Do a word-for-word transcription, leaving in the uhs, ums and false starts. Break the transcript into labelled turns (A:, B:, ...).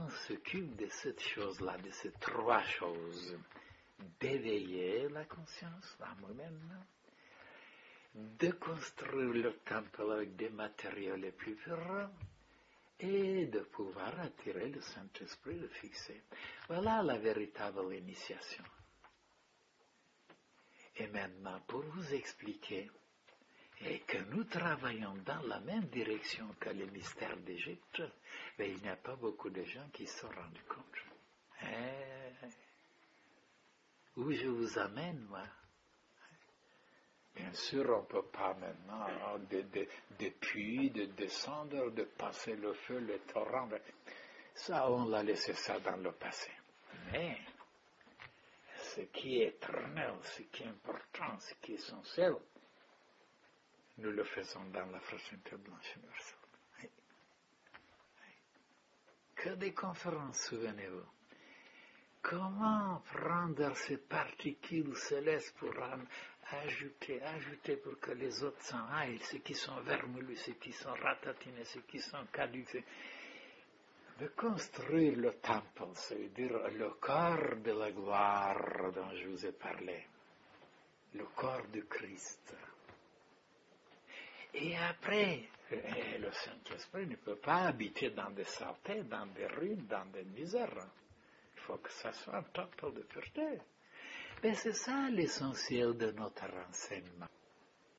A: on s'occupe de cette chose-là, de ces trois choses, d'éveiller la conscience, l'âme humaine, de construire le temple avec des matériaux les plus purs, et de pouvoir attirer le Saint-Esprit, le fixer. Voilà la véritable initiation. Et maintenant, pour vous expliquer, et que nous travaillons dans la même direction que les mystères d'Égypte, mais il n'y a pas beaucoup de gens qui se sont rendus compte. Et où je vous amène, moi? Bien sûr, on ne peut pas maintenant, de, de, depuis, de descendre, de passer le feu, le torrent. Ça, on l'a laissé ça dans le passé. Mais ce qui est éternel, ce qui est important, ce qui est essentiel, nous le faisons dans la fraternité blanche universelle. Oui. Oui. Que des conférences, souvenez-vous. Comment prendre ces particules célestes pour ajouter, ajouter pour que les autres s'en aillent, ceux qui sont vermoulus, ceux qui sont ratatinés, ceux qui sont caducs. De construire le temple, c'est-à-dire le corps de la gloire dont je vous ai parlé, le corps du Christ. Et après, le Saint-Esprit ne peut pas habiter dans des saletés, dans des ruines, dans des misères. Il faut que ça soit un temple de pureté. Mais c'est ça l'essentiel de notre renseignement.